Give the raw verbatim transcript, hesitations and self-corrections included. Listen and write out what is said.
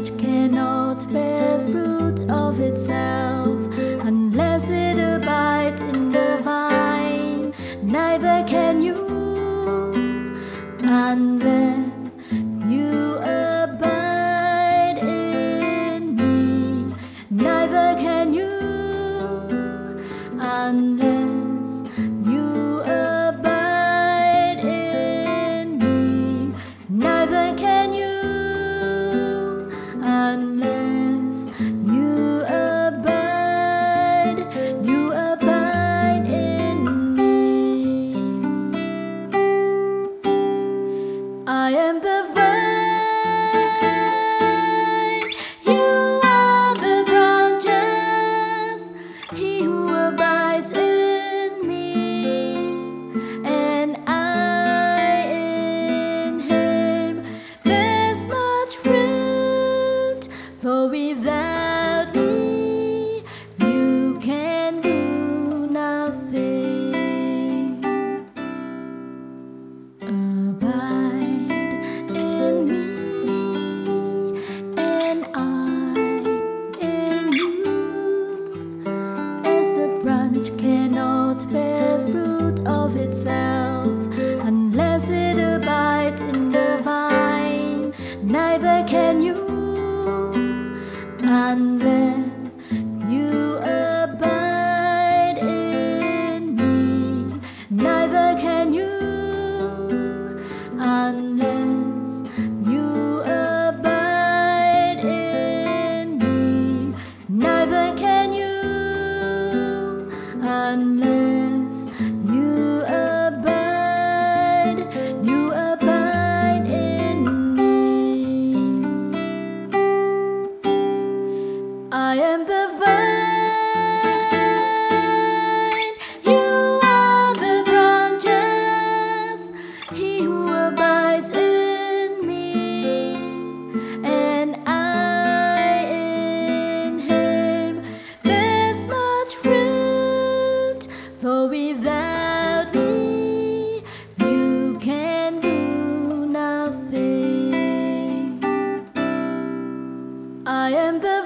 branch cannot bear fruit of itself unless it abides in the vine. Neither can you unless you abide in me. Neither can you unless you abide in me. Neither can you unless you abide, you abide in me. I am the vine, you are the branches. He who abides in me, and I in him, bears much fruit. For without me, you can do nothing. Abide in me, and I in you. As the branch cannot bear fruit of itself unless it abides in the vine, neither can you unless you abide in me. Neither can you unless you abide in me. Neither can you unless you abide, you abide in me. I am the vine, you are the branches. He who abides in me, and I in him, bears much fruit. For without me, you can do nothing. I am the